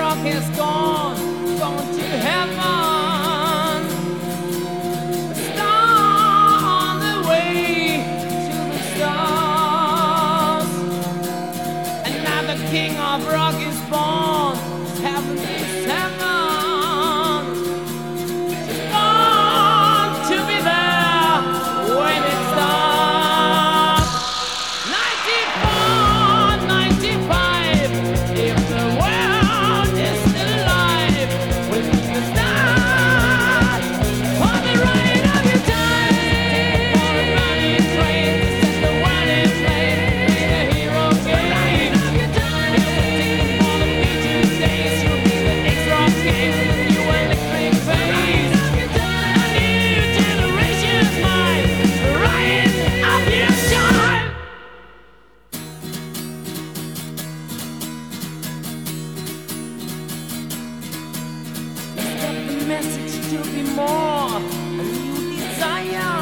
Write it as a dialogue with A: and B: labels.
A: rock has gone to heaven. A star on the way to the stars. And now the king of rock is born. It's heaven to heaven. Just born to be there when it starts. 94, 95. If the world is still alive, we'll be the start on the ride of your time. For a running train to set the world in flame. Be the hero game of your time. Here's a ticket for the future days. You'll be the X-Rock king. You electric face. A new generation's mind. The ride of your time. Is that the message to be more? A new desire.